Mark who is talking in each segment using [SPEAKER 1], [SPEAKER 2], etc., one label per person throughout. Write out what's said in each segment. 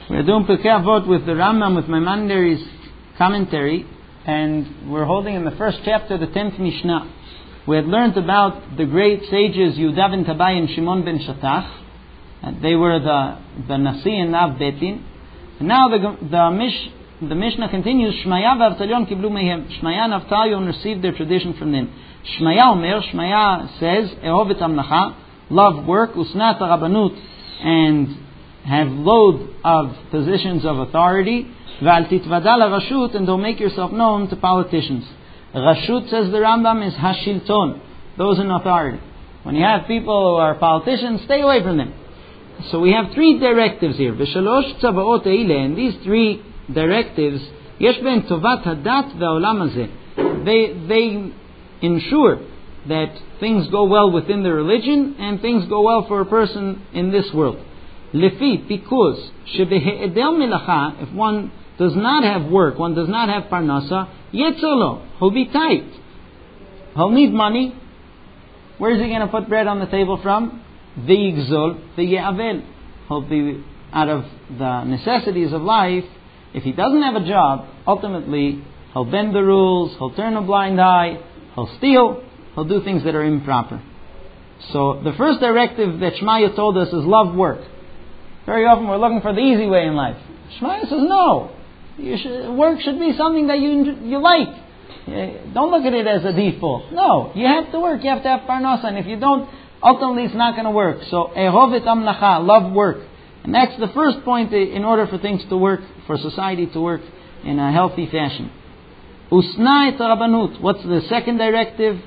[SPEAKER 1] We're doing Pirkei Avot with the Rambam, with Maimonides' commentary, and we're holding in the first chapter, the 10th Mishnah. We had learned about the great sages Yehuda ben Tabai and Shimon ben Shatach, and they were the Nasi and Av Betin. And now the Mishnah continues, Shmaya v'Avtalion kiblu mehem. Shmaya and Avtalion received their tradition from them. Shmaya says, Ehov et amlacha, love work, usnat harabanut, and have load of positions of authority, v'al titvada larashut, and don't make yourself known to politicians. Rashut, says the Rambam, is hashilton, those in authority. When you have people who are politicians, stay away from them. So we have three directives here. V'shalosh tzavaot eile, and these three directives, yesh ben tovat hadat ve'olam hazeh. They ensure that things go well within the religion and things go well for a person in this world. Lefi, because shebehe'edel melacha, if one does not have work, one does not have parnasa, yetzolo, he'll be tight. He'll need money. Where is he going to put bread on the table from? V'yigzol v'ye'avel. He'll be out of the necessities of life. If he doesn't have a job, ultimately he'll bend the rules, he'll turn a blind eye, he'll steal, he'll do things that are improper. So the first directive that Shmaya told us is love work. Very often we're looking for the easy way in life. Shmaya says no. Work should be something that you like. Don't look at it as a default. No, you have to work. You have to have parnasa. And if you don't, ultimately it's not going to work. So, ehov et amlacha, love work. And that's the first point in order for things to work, for society to work in a healthy fashion. Usna et rabanut. What's the second directive?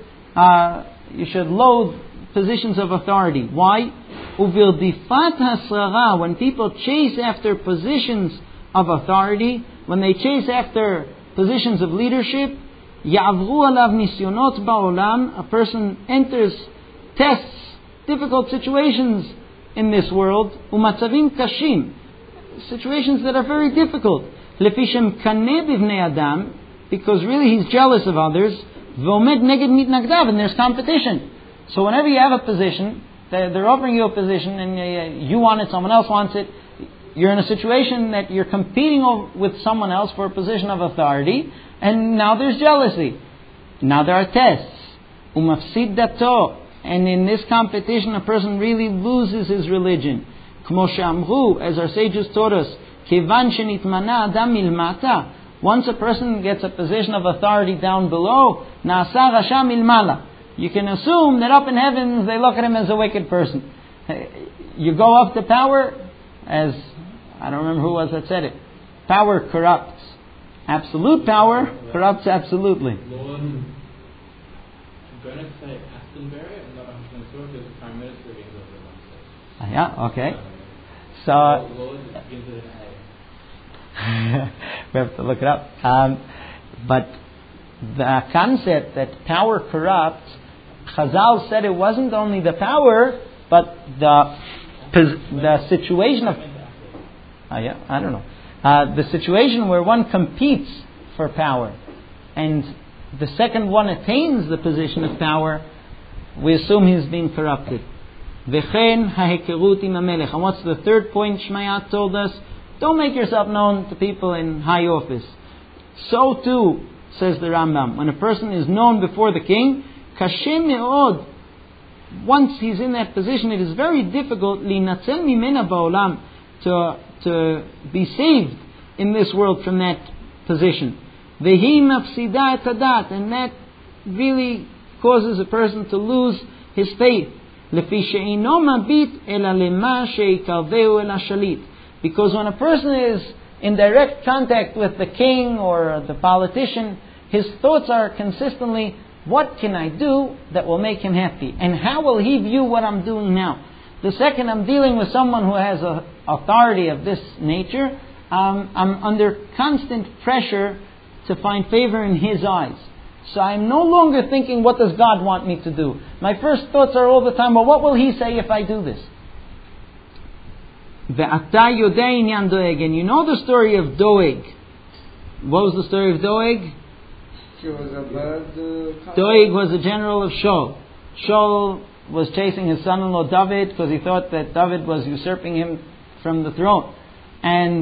[SPEAKER 1] You should load positions of authority. Why? Uvirdifat hasrara, when people chase after positions of authority, when they chase after positions of leadership, ya'avru alav nisyonot ba'olam, a person enters tests, difficult situations in this world, umatzavim kashim, situations that are very difficult, lefishem kaneh bivnei adam, because really he's jealous of others, v'omed neged mitnagdav, and there's competition. So whenever you have a position, they're offering you a position and you want it, someone else wants it, you're in a situation that you're competing with someone else for a position of authority, and now there's jealousy. Now there are tests. Umafsid dato, and in this competition a person really loses his religion. Kmo she'amru, as our sages taught us, kivan shenitmana adam milmata, once a person gets a position of authority down below, na'asa rasha milmala, you can assume that up in heavens they look at him as a wicked person. You go up to power, as I don't remember who was that said it, power corrupts. Absolute power corrupts absolutely.
[SPEAKER 2] I'm going to say Astonbury, I'm not 100% sure, because the Prime Minister begins with it.
[SPEAKER 1] Yeah, okay. So
[SPEAKER 2] Lord begins with an A.
[SPEAKER 1] we have to look it up. But the concept that power corrupts, Chazal said it wasn't only the power, but the situation of... I don't know. The situation where one competes for power, and the second one attains the position of power, we assume he's being corrupted. V'chen hahekerut im hamelech. And what's the third point Shmaya told us? Don't make yourself known to people in high office. So too, says the Rambam, when a person is known before the king, kashem me'od, once he's in that position, it is very difficult linatzel mimena ba'olam, to be saved in this world from that position. Vehi mafsida et hadat, and that really causes a person to lose his faith. Lefi she'ino mabit ela lema she'ikarveu ela shalit, because when a person is in direct contact with the king or the politician, his thoughts are consistently, what can I do that will make him happy? And how will he view what I'm doing now? The second I'm dealing with someone who has a authority of this nature, I'm under constant pressure to find favor in his eyes. So I'm no longer thinking, what does God want me to do? My first thoughts are all the time, well, what will he say if I do this? And you know the story of Doeg. What was the story of Doeg? Doeg was the general of Shaul. Shaul was chasing his son-in-law David because he thought that David was usurping him from the throne. And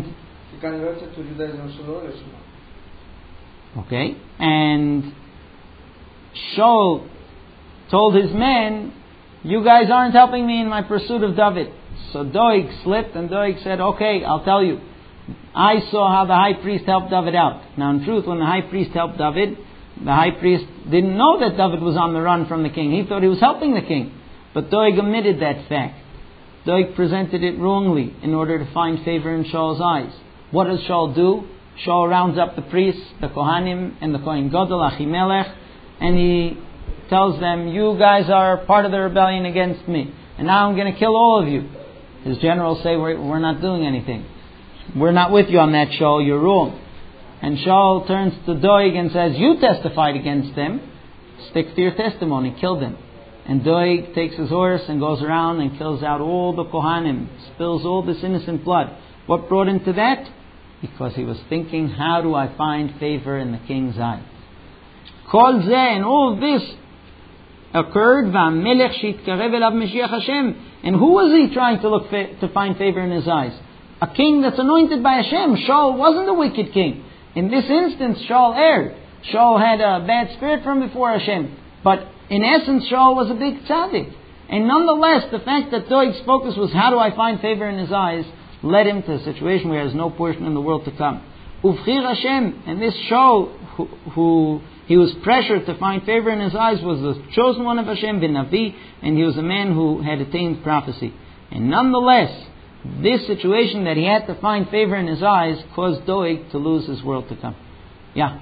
[SPEAKER 1] okay, and Shaul told his men, you guys aren't helping me in my pursuit of David. So Doeg slipped, and Doeg said, okay, I'll tell you. I saw how the high priest helped David out. Now in truth, when the high priest helped David, the high priest didn't know that David was on the run from the king. He thought he was helping the king. But Doeg omitted that fact. Doeg presented it wrongly in order to find favor in Shaul's eyes. What does Shaul do? Shaul rounds up the priests, the Kohanim, and the Kohen Gadol, Achimelech, and he tells them, you guys are part of the rebellion against me, and now I'm going to kill all of you. His generals say, we're not doing anything. We're not with you on that, Shaul, you're wrong. And Shaul turns to Doeg and says, you testified against them, stick to your testimony, kill them. And Doeg takes his horse and goes around and kills out all the Kohanim, spills all this innocent blood. What brought him to that? Because he was thinking, how do I find favor in the king's eyes? Kol zeh, and all this occurred, v'amelech shitkarev elav Mashiach Hashem. And who was he trying to look to find favor in his eyes? A king that's anointed by Hashem. Shaul wasn't a wicked king. In this instance, Shaul erred. Shaul had a bad spirit from before Hashem. But in essence, Shaul was a big tzaddik. And nonetheless, the fact that Doeg's focus was how do I find favor in his eyes led him to a situation where he has no portion in the world to come. Uvchir Hashem, and this Shaul, who he was pressured to find favor in his eyes, was the chosen one of Hashem, bin Navi, and he was a man who had attained prophecy. And nonetheless, this situation that he had to find favor in his eyes caused Doeg to lose his world to come. Yeah.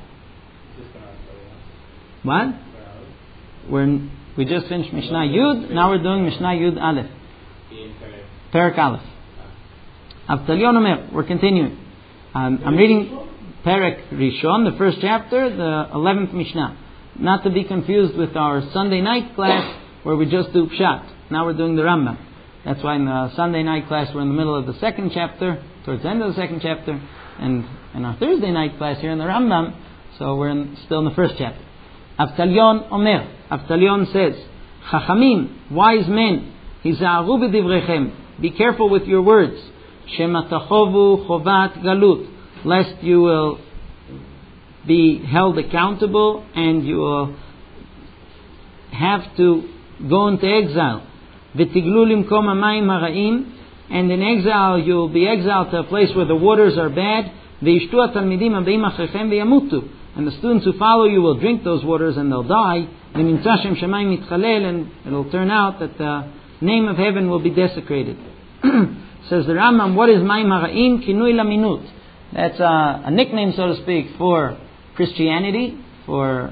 [SPEAKER 1] What? We just finished Mishnah Yud. Now we're doing Mishnah Yud Aleph. Perek Aleph. Avtalion Omer. We're continuing. I'm reading Perek Rishon, the first chapter, the 11th Mishnah. Not to be confused with our Sunday night class where we just do Pshat. Now we're doing the Rambam. That's why in the Sunday night class we're in the middle of the second chapter, towards the end of the second chapter, and in our Thursday night class here in the Rambam, so we're still in the first chapter. Avtalion Omer. Avtalion says, Chachamim, wise men, Hiza'aru b'divrechem, be careful with your words. Shema tachovu chovat galut, lest you will be held accountable and you will have to go into exile. V'tiglu limkom hamayim hara'im, and in exile you will be exiled to a place where the waters are bad. V'yishtu hatalmidim habeim achrechem v'yamutu, and the students who follow you will drink those waters and they'll die. And it'll turn out that the name of heaven will be desecrated. Says the Rambam, what is Mayim Hara'im? Kinui Laminut. That's a nickname, so to speak, for Christianity, for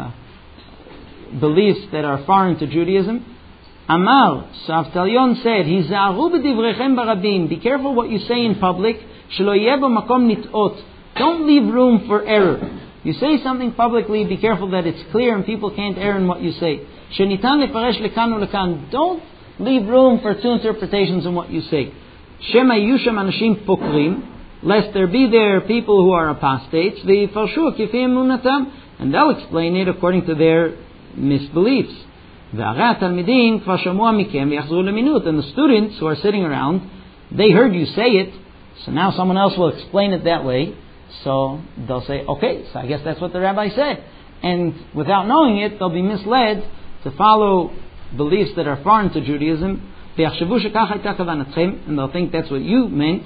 [SPEAKER 1] beliefs that are foreign to Judaism. Amar, so Avtalion said, Hiza'aru b'divrechem barabim, be careful what you say in public. Shelo yeh bo makom nit'ot. Don't leave room for error. You say something publicly, be careful that it's clear and people can't err in what you say. Shenitan lefaresh lekan ulekan. Don't leave room for two interpretations in what you say. Shema yushem anashim pokrim, lest there be there people who are apostates, v'yifarshu kifei emunatam, and they'll explain it according to their misbeliefs. V'arat talmidim kvar shamua mikem v'yachzru leminut, and the students who are sitting around, they heard you say it, so now someone else will explain it that way. So they'll say, okay, so I guess that's what the rabbi said. And without knowing it, they'll be misled to follow beliefs that are foreign to Judaism. And they'll think that's what you meant.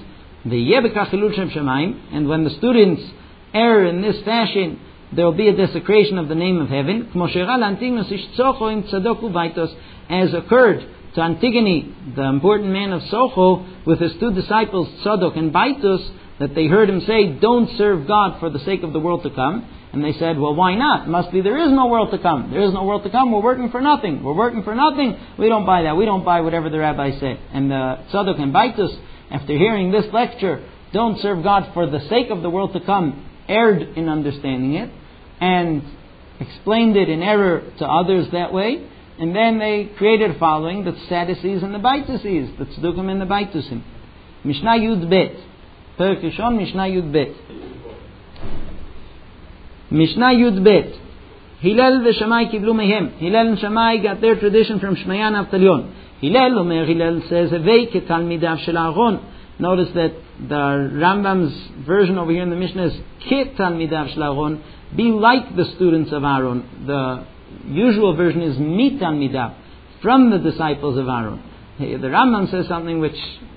[SPEAKER 1] And when the students err in this fashion, there will be a desecration of the name of heaven. As occurred to Antigone, the important man of Socho, with his two disciples, Tzadok and Baitus, that they heard him say, don't serve God for the sake of the world to come. And they said, well, why not? It must be there is no world to come. There is no world to come. We're working for nothing. We're working for nothing. We don't buy that. We don't buy whatever the rabbi said. And Tzadok and Baitus, after hearing this lecture, don't serve God for the sake of the world to come, erred in understanding it and explained it in error to others that way. And then they created a following, the Sadducees and the Baituses, the Tzedukim and the Baitusim. Mishnah Yud Bet. Perek Rishon, Mishnah Yud Bet. Mishnah Yud Bet. Hillel v'Shamai kiblu mehem. Hillel and Shammai got their tradition from Shmaya and Avtalion. Hillel says, Hevei ketalmidav shel Aaron. Notice that the Rambam's version over here in the Mishnah is Ke Talmidav Shel Aaron, be like the students of Aaron. The usual version is Mi Talmidav, from the disciples of Aaron. The Rambam says something which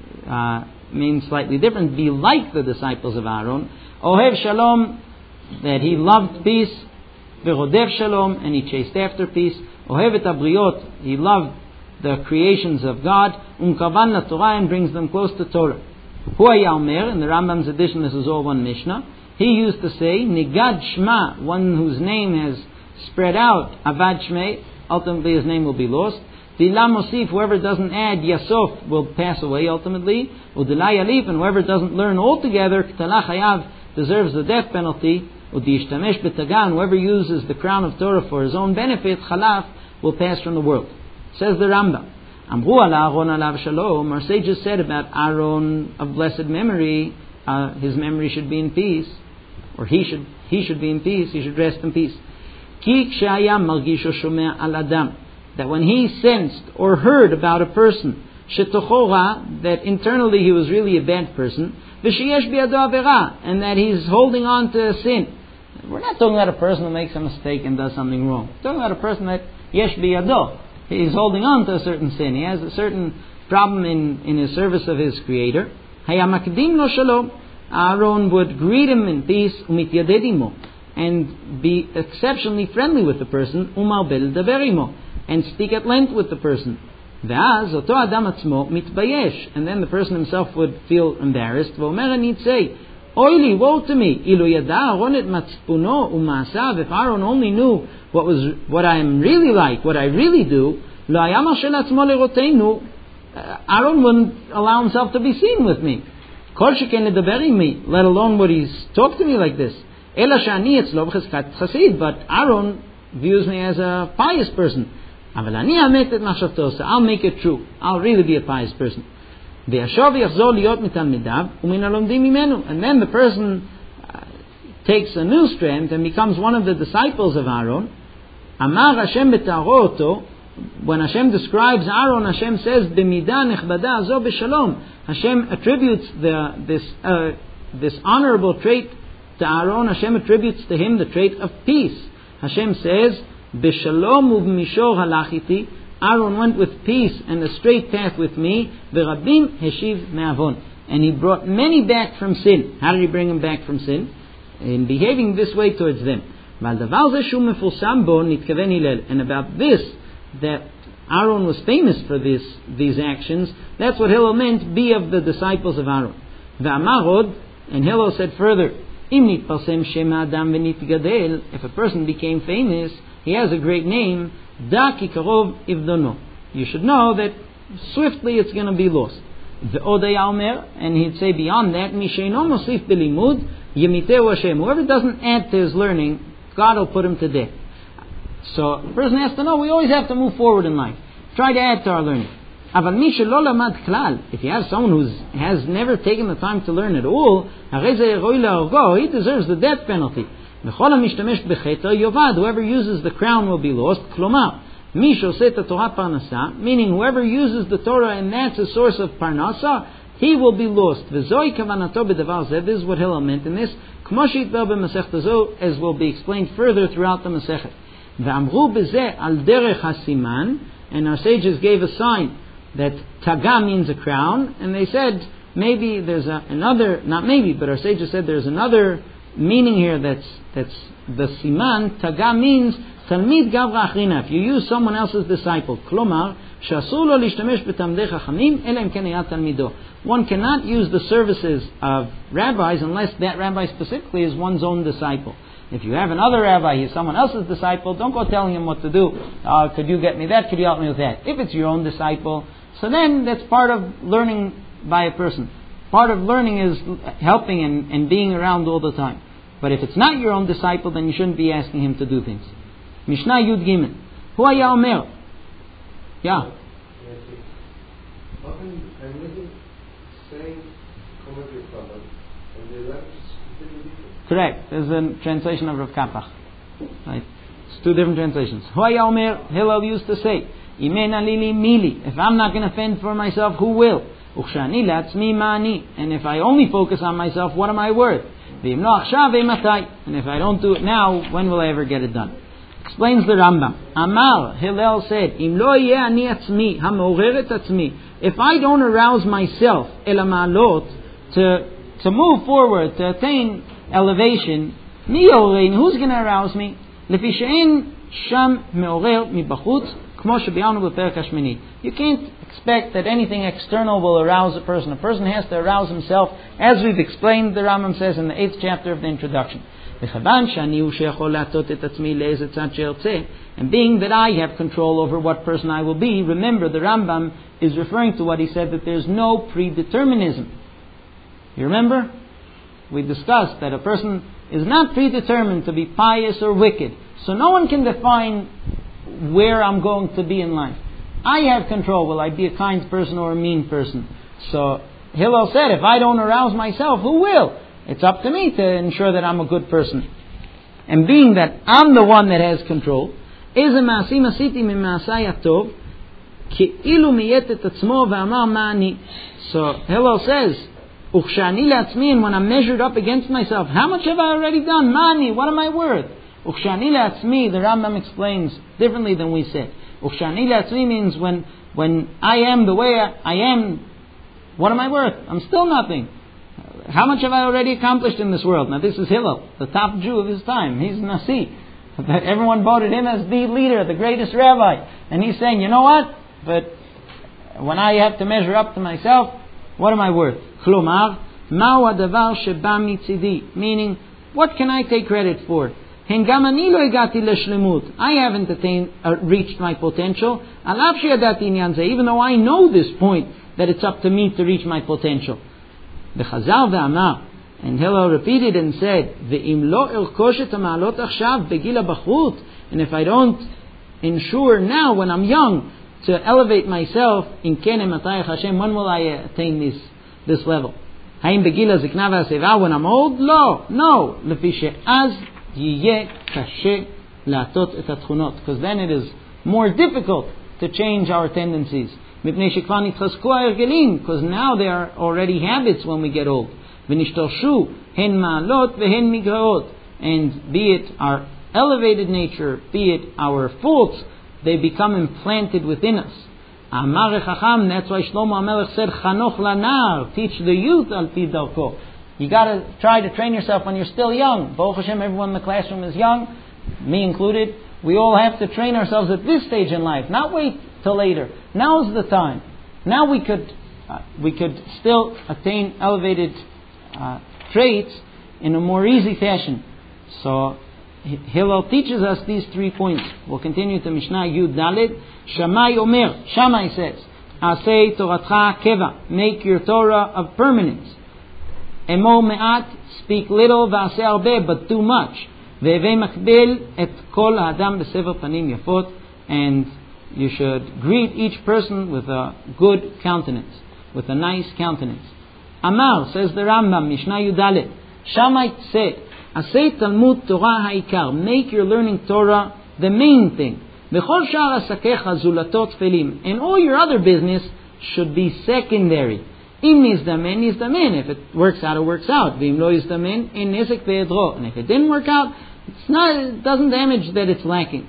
[SPEAKER 1] means slightly different. Be like the disciples of Aaron. Ohev Shalom, that he loved peace. Verodev Shalom, and he chased after peace. Ohev et Abriot, he loved the creations of God. Kavan la Torah, and brings them close to Torah. Hu haya omer, in the Rambam's edition, this is all one Mishnah. He used to say, Nigad Shema, one whose name has spread out, Avad Shmei, ultimately his name will be lost. Dila Mosif, whoever doesn't add Yasof will pass away ultimately. Udila Yalif, and whoever doesn't learn altogether, K'talach Hayav, deserves the death penalty. Udishtamesh B'Tagan, whoever uses the crown of Torah for his own benefit, Chalaf, will pass from the world. Says the Rambam. Amru ala Aaron alav shalom, our sages said about Aaron of blessed memory, his memory should be in peace, or he should be in peace, he should rest in peace. Ki k'shaya margisho shomea al adam, that when he sensed or heard about a person, shetochora, that internally he was really a bad person, v'sheyesh bi'ado avera, and that he's holding on to sin. We're not talking about a person who makes a mistake and does something wrong. We're talking about a person that yesh bi'ado, he's holding on to a certain sin. He has a certain problem in his service of his Creator. Hayamakdim lo shalom, Aaron would greet him in peace, umityadedimo, and be exceptionally friendly with the person, umarbel daberimo, and speak at length with the person. V'az oto adam atzmo mitbayesh, and then the person himself would feel embarrassed. V'omer, and he'd say, Oili, woe to me! Ilu yada Aaron et matzpuno u'maasav. If Aaron only knew what I am really like, what I really do, lo haya marsheh la'atzmo leroteinu. Aaron wouldn't allow himself to be seen with me. Kol sheken ledaber imi, let alone would he talk to me like this. Ela shani etzlo b'cheskat chasid, but Aaron views me as a pious person. Aval ani amet et machshavto, so I'll make it true. I'll really be a pious person. Ve'ashov yachzor liot mitalmidav umin halomdim mimenu, and then the person takes a new strength and becomes one of the disciples of Aaron. Amar Hashem betaro oto, when Hashem describes Aaron, Hashem says, "B'midah nechbada zo b'shalom." Hashem attributes this honorable trait to Aaron. Hashem attributes to him the trait of peace. Hashem says, "B'shalom u'b'mishor halachiti." Aaron went with peace and a straight path with me. V'rabim heshiv me'avon, and he brought many back from sin. How did he bring them back from sin? In behaving this way towards them. And about this, that Aaron was famous for these actions, that's what Hillel meant, be of the disciples of Aaron. V'amarod, and Hillel said further, if a person became famous, he has a great name, da ki karov ivdono. You should know that swiftly it's going to be lost. And he'd say beyond that, whoever doesn't add to his learning, God will put him to death. So a person has to know we always have to move forward in life. Try to add to our learning. If you have someone who has never taken the time to learn at all, he deserves the death penalty. Whoever uses the crown will be lost. Meaning whoever uses the Torah and that's a source of parnasa, he will be lost. This is what Hillel meant in this, as will be explained further throughout the Masechet. And our sages gave a sign that taga means a crown, and they said maybe there's our sages said there's another meaning here that's the siman. Taga means talmid gavra achrina, if you use someone else's disciple. Klomar she'asur lo lishtamesh b'tamdei chachamim ela im ken hayat talmido. One cannot use the services of rabbis unless that rabbi specifically is one's own disciple. If you have another rabbi, he's someone else's disciple, don't go telling him what to do. Could you get me that? Could you help me with that? If it's your own disciple, so then that's part of learning by a person. Part of learning is helping and being around all the time. But if it's not your own disciple, then you shouldn't be asking him to do things. Mishnah Yud Gimel. Hu haya omer. Yeah.
[SPEAKER 3] Often I'm listening, saying, come with your father, and they left completely different.
[SPEAKER 1] Correct. There's a translation of Rav Kapach. Right. It's two different translations. Hu haya omer, Hillel used to say, Imena lili mili. If I'm not going to fend for myself, who will? וכשאני לעצמי מה אני? And if I only focus on myself, what am I worth? ואם לא עכשיו, מתי? And if I don't do it now, when will I ever get it done? Explains the Rambam. Amar, Hillel said, אם לא יהיה אני עצמי, המעורר את עצמי, if I don't arouse myself, אל המעלות, to move forward, to attain elevation, מי יעוררני? Who's going to arouse me? לפי שאין שם מעורר מבחוץ, כמו שביארנו בפרק השמיני. You can't expect that anything external will arouse a person. A person has to arouse himself, as we've explained, the Rambam says in the 8th chapter of the introduction. וכיוון שאני הוא שיכול להטות את עצמי לאיזה צד שארצה, and being that I have control over what person I will be, remember the Rambam is referring to what he said, that there's no predeterminism. You remember? We discussed that a person is not predetermined to be pious or wicked. So no one can define where I'm going to be in life. I have control. Will I be a kind person or a mean person? So Hillel said, if I don't arouse myself, who will? It's up to me to ensure that I'm a good person. And being that I'm the one that has control, איזה מעשים עשיתי ממעשיי הטוב, כאילו מייט את עצמו ואמר מה אני. So Hillel says, וכשאני לעצמי, and when I'm measured up against myself, how much have I already done? מה אני? What am I worth? וכשאני לעצמי, the Rambam explains differently than we said. וכשאני לעצמי means when I am the way I am, what am I worth? I'm still nothing. How much have I already accomplished in this world? Now this is Hillel, the top Jew of his time. He's Nasi. Everyone voted him as the leader, the greatest rabbi. And he's saying, you know what? But when I have to measure up to myself, what am I worth? כלומר, מהו הדבר שבא מצידי? Meaning, what can I take credit for? גם אני לא הגעתי לשלמות. I haven't reached my potential. על אף שידעתי עניין זה, even though I know this point, that it's up to me to reach my potential. וחזר ואמר, and Hillel repeated and said, ואם לא ארכוש את המעלות עכשיו בגיל הבחרות, and if I don't ensure now when I'm young to elevate myself, in כן אמתייך השם, when will I attain this level? האם בגיל הזקנה והשיבה when I'm old? לא, no. לפי שאז יהיה קשה להטות את התכונות. Because then it is more difficult to change our tendencies. מפני שכבר נתחזקו ההרגלים, because now they are already habits when we get old. ונשתרשו הן מעלות והן מגרעות. And be it our elevated nature, be it our faults, they become implanted within us. אמר החכם, that's why Shlomo HaMelech said, חנוך לנער, teach the youth על פי דרכו. You got to try to train yourself when you're still young. Baruch Hashem, everyone in the classroom is young, me included. We all have to train ourselves at this stage in life, not wait till later. Now's the time. Now we could still attain elevated traits in a more easy fashion. So Hillel teaches us these 3 points. We'll continue to Mishnah Yud Daled. Shammai Omer, Shammai says, Asei Toratcha Keva, make your Torah of permanence. Emo Me'at, speak little, V'aseh Arbe, but too much. Ve'evei Makbel et kol ha'adam b'sever panim yafot, and you should greet each person with a good countenance, with a nice countenance. Amar, says the Rambam, Mishnah Yud Daled, Shammai said, Asei Talmud Torah ha'ikar, make your learning Torah the main thing. V'chol shar asakecha zulatot felim, and all your other business should be secondary. Im nizdamen, nizdamen. If it works out, it works out. V'im lo yizdamen, en nezek ve'edro. And if it didn't work out, it doesn't damage that it's lacking.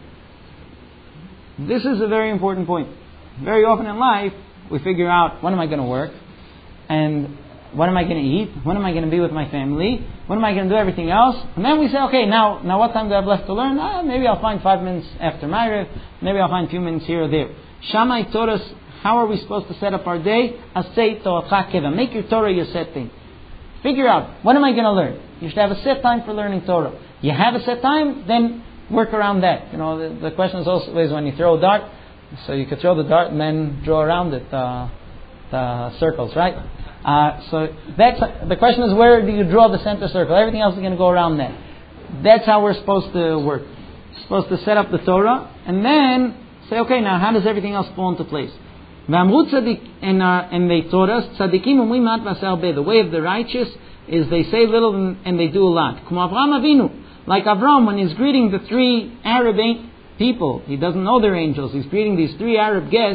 [SPEAKER 1] This is a very important point. Very often in life, we figure out, when am I going to work? And what am I going to eat? When am I going to be with my family? When am I going to do everything else? And then we say, okay, now what time do I have left to learn? Maybe I'll find 5 minutes after Ma'ariv. Maybe I'll find a few minutes here or there. Shammai taught us, how are we supposed to set up our day? Asei Toratcha Keva. Make your Torah your set thing. Figure out, when am I going to learn? You should have a set time for learning Torah. You have a set time, then work around that. You know, the question is always when you throw a dart, so you could throw the dart and then draw around it, the circles, right? So that's the question is, where do you draw the center circle? Everything else is going to go around that. That's how we're supposed to work. We're supposed to set up the Torah and then say, okay, now how does everything else fall into place? And they taught us, tzadikim umrim mat v'aseh arbe. The way of the righteous is they say little and they do a lot. Como Avraham Avinu, like Avram, when he's greeting the 3 Arab people, he doesn't know they're angels. He's greeting these 3 Arab guests.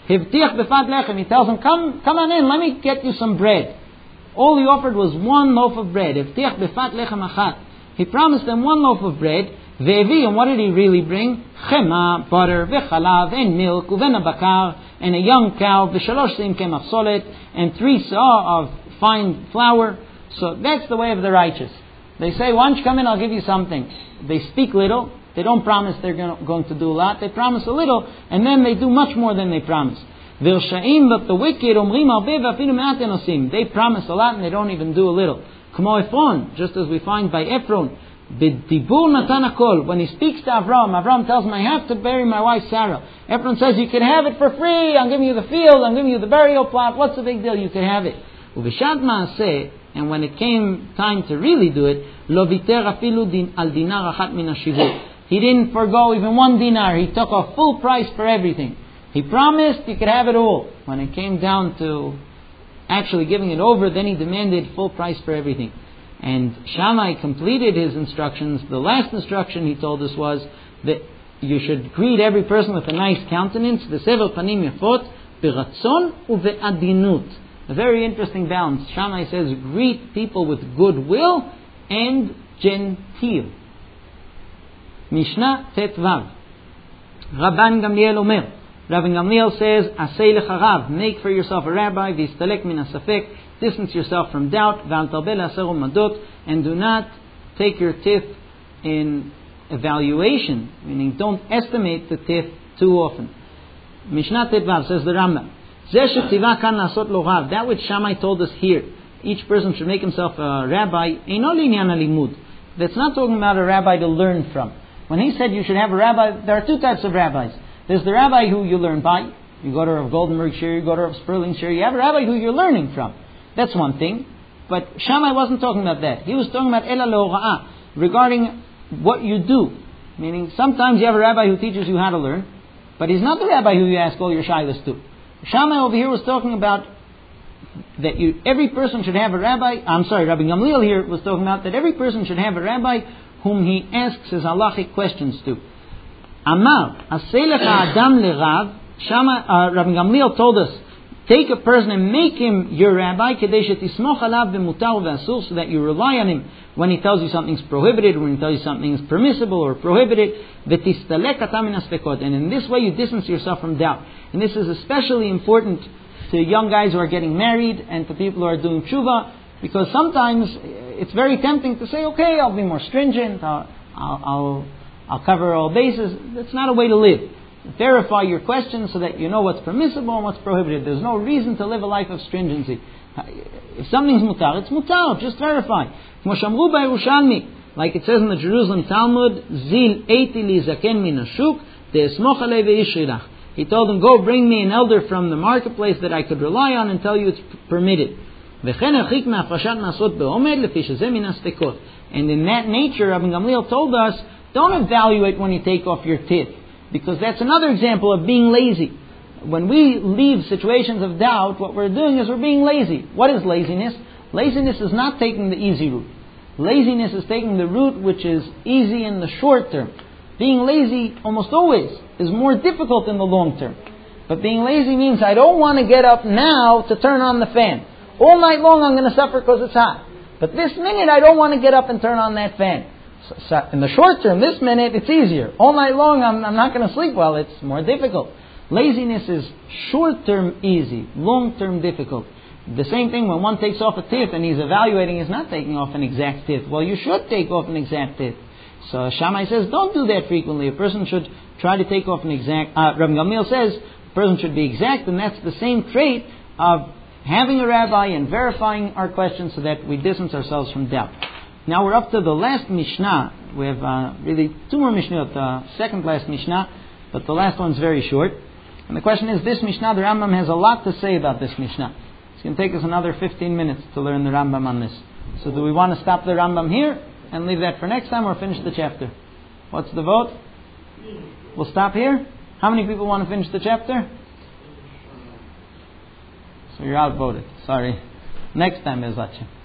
[SPEAKER 1] Hivtiach befat lechem. He tells him, come on in, let me get you some bread. All he offered was one loaf of bread. Hivtiach befat lechem achat. He promised them one loaf of bread. Ve'evi, and what did he really bring? Chema, butter, v'chalav, and milk, uvena bakar, and a young cow, v'shalosh seim kemach solet, and 3 saw of fine flour. So that's the way of the righteous. They say, why don't you come in, I'll give you something. They speak little. They don't promise they're going to do a lot. They promise a little, and then they do much more than they promise. V'rsha'im, but the wicked, omrim arbe v'afilu me'at enosim. They promise a lot and they don't even do a little. K'mo Ephron, just as we find by Ephron, b'dibur natan hakol. When he speaks to Avram tells him, I have to bury my wife Sarah. Ephron says, you can have it for free. I'm giving you the field. I'm giving you the burial plot. What's the big deal? You can have it. Uv'shad ma'aseh, and when it came time to really do it, lo viter afilu al dinar achat min hashivut. He didn't forgo even 1 dinar. He took a full price for everything. He promised you could have it all. When it came down to actually giving it over, then he demanded full price for everything. And Shammai completed his instructions. The last instruction he told us was that you should greet every person with a nice countenance. V'sever panim yafot b'ratzon uve'adinut. A very interesting balance. Shammai says greet people with goodwill and genteel. Mishnah Tet Vav. Rabban Gamliel Omer. Rabban Gamliel says, Asei lecha Rav, make for yourself a rabbi, v'istalek min hasafek, distance yourself from doubt, v'al tarbel aseru madot, and do not take your tith in evaluation, meaning don't estimate the tith too often. Mishnah Tet Vav says the Rambam, Zeh shetiva kan lasot lo Rav, that which Shammai told us here, each person should make himself a rabbi, eino linyan halimud. That's not talking about a rabbi to learn from. When he said you should have a rabbi, there are 2 types of rabbis. There's the rabbi who you learn by. You go to Rav Goldenberg Shir, you go to Rav Sperling Shir. You have a rabbi who you're learning from. That's one thing. But Shammai wasn't talking about that. He was talking about ela le'ora'ah, regarding what you do. Meaning, sometimes you have a rabbi who teaches you how to learn, but he's not the rabbi who you ask all your shilas to. Shammai over here was talking about that every person should have a rabbi. Rabbi Gamliel here was talking about that every person should have a rabbi whom he asks his halachic questions to. Amar, asei lecha adam lerav. Rabbi Gamliel told us, take a person and make him your rabbi, kedei shetismoch alav b'mutar v'asur, so that you rely on him when he tells you something's prohibited, or when he tells you something's permissible or prohibited. V'tistalek ata min haspekot, and in this way you distance yourself from doubt. And this is especially important to young guys who are getting married and to people who are doing tshuva, because sometimes it's very tempting to say, okay, I'll be more stringent, I'll cover all bases. That's not a way to live. Verify your questions so that you know what's permissible and what's prohibited. There's no reason to live a life of stringency. If something's mutar, it's mutar. Just verify. Like it says in the Jerusalem Talmud, Zil eiti li zaken min hashuk, de'esmoch alei ve'ishrilach. He told him, go bring me an elder from the marketplace that I could rely on and tell you it's permitted. And in that nature, Rabbi Gamliel told us, don't evaluate when you take off your tith, because that's another example of being lazy. When we leave situations of doubt, what we're doing is we're being lazy. What is laziness? Laziness is not taking the easy route. Laziness is taking the route which is easy in the short term. Being lazy almost always is more difficult in the long term. But being lazy means I don't want to get up now to turn on the fan. All night long I'm going to suffer because it's hot. But this minute I don't want to get up and turn on that fan. So in the short term, this minute it's easier. All night long I'm not going to sleep well. It's more difficult. Laziness is short term easy, long term difficult. The same thing when one takes off a tith and he's evaluating, he's not taking off an exact tith. Well, you should take off an exact tith. So Shammai says don't do that frequently. A person should try to take off an exact. Rabbi Gamliel says a person should be exact, and that's the same trait of having a rabbi and verifying our questions so that we distance ourselves from doubt. Now we're up to the last Mishnah. We have really 2 more Mishnah, the second last Mishnah, but the last one's very short. And the question is, this Mishnah, the Rambam has a lot to say about this Mishnah. It's going to take us another 15 minutes to learn the Rambam on this. So do we want to stop the Rambam here and leave that for next time, or finish the chapter? What's the vote? We'll stop here. How many people want to finish the chapter? So you're outvoted. Sorry. Next time, Bezat Hashem.